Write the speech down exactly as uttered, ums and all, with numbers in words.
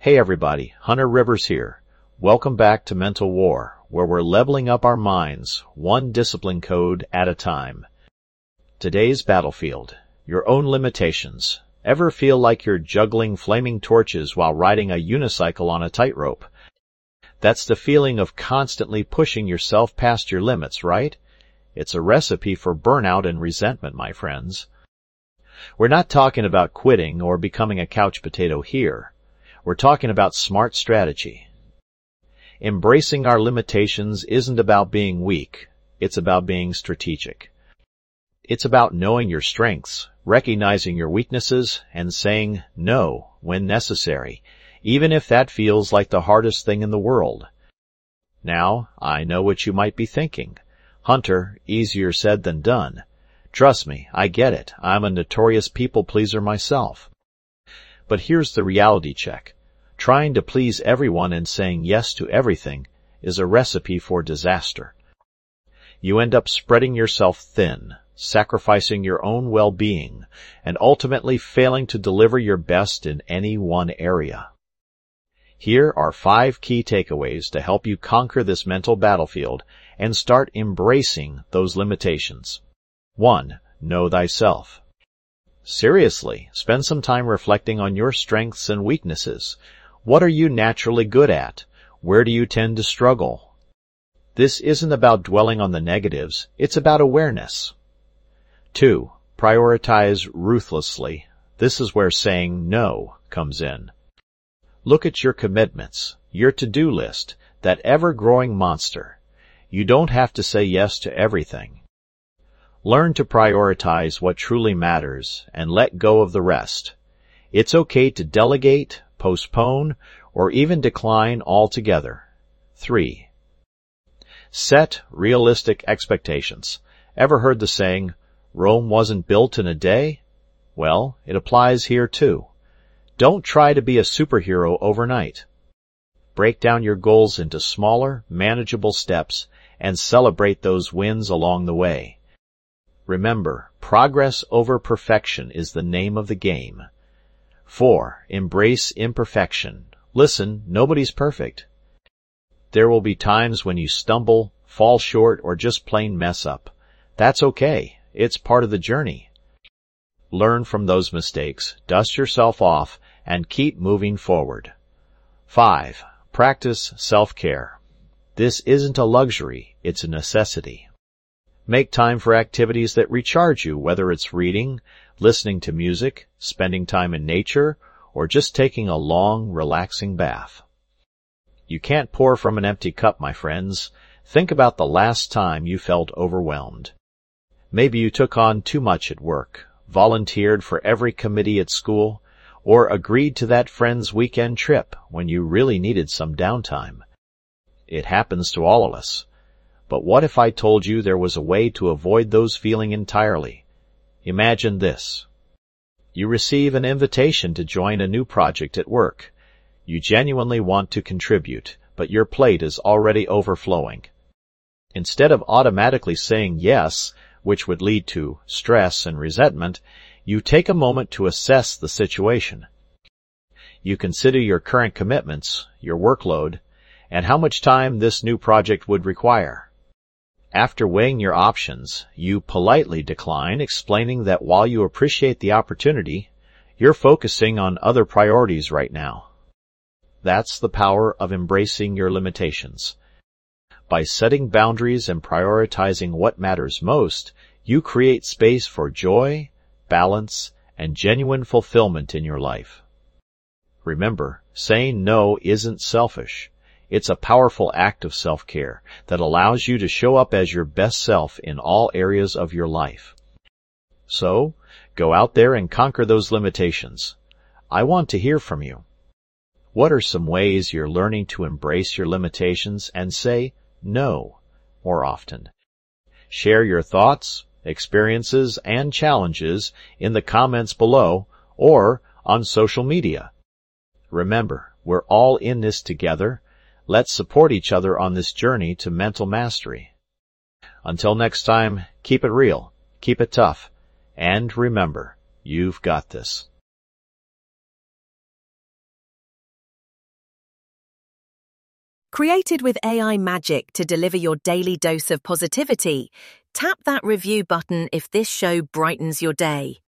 Hey everybody, Hunter Rivers here. Welcome back to Mental War, where we're leveling up our minds, one discipline code at a time. Today's battlefield, your own limitations. Ever feel like you're juggling flaming torches while riding a unicycle on a tightrope? That's the feeling of constantly pushing yourself past your limits, right? It's a recipe for burnout and resentment, my friends. We're not talking about quitting or becoming a couch potato here. We're talking about smart strategy. Embracing our limitations isn't about being weak. It's about being strategic. It's about knowing your strengths, recognizing your weaknesses, and saying no when necessary, even if that feels like the hardest thing in the world. Now, I know what you might be thinking. Hunter, easier said than done. Trust me, I get it. I'm a notorious people-pleaser myself. But here's the reality check. Trying to please everyone and saying yes to everything is a recipe for disaster. You end up spreading yourself thin, sacrificing your own well-being, and ultimately failing to deliver your best in any one area. Here are five key takeaways to help you conquer this mental battlefield and start embracing those limitations. One, know thyself. Seriously, spend some time reflecting on your strengths and weaknesses. What are you naturally good at? Where do you tend to struggle? This isn't about dwelling on the negatives, it's about awareness. Two, prioritize ruthlessly. This is where saying no comes in. Look at your commitments, your to-do list, that ever-growing monster. You don't have to say yes to everything. Learn to prioritize what truly matters and let go of the rest. It's okay to delegate, postpone, or even decline altogether. Three, set realistic expectations. Ever heard the saying, Rome wasn't built in a day? Well, it applies here too. Don't try to be a superhero overnight. Break down your goals into smaller, manageable steps and celebrate those wins along the way. Remember, progress over perfection is the name of the game. Four, embrace imperfection. Listen, nobody's perfect. There will be times when you stumble, fall short, or just plain mess up. That's okay. It's part of the journey. Learn from those mistakes, dust yourself off, and keep moving forward. Five, practice self-care. This isn't a luxury, it's a necessity. Make time for activities that recharge you, whether it's reading, listening to music, spending time in nature, or just taking a long, relaxing bath. You can't pour from an empty cup, my friends. Think about the last time you felt overwhelmed. Maybe you took on too much at work, volunteered for every committee at school, or agreed to that friend's weekend trip when you really needed some downtime. It happens to all of us. But what if I told you there was a way to avoid those feelings entirely? Imagine this. You receive an invitation to join a new project at work. You genuinely want to contribute, but your plate is already overflowing. Instead of automatically saying yes, which would lead to stress and resentment, you take a moment to assess the situation. You consider your current commitments, your workload, and how much time this new project would require. After weighing your options, you politely decline, explaining that while you appreciate the opportunity, you're focusing on other priorities right now. That's the power of embracing your limitations. By setting boundaries and prioritizing what matters most, you create space for joy, balance, and genuine fulfillment in your life. Remember, saying no isn't selfish. It's a powerful act of self-care that allows you to show up as your best self in all areas of your life. So, go out there and conquer those limitations. I want to hear from you. What are some ways you're learning to embrace your limitations and say no more often? Share your thoughts, experiences, and challenges in the comments below or on social media. Remember, we're all in this together. Let's support each other on this journey to mental mastery. Until next time, keep it real, keep it tough, and remember, you've got this. Created with A I magic to deliver your daily dose of positivity, tap that review button if this show brightens your day.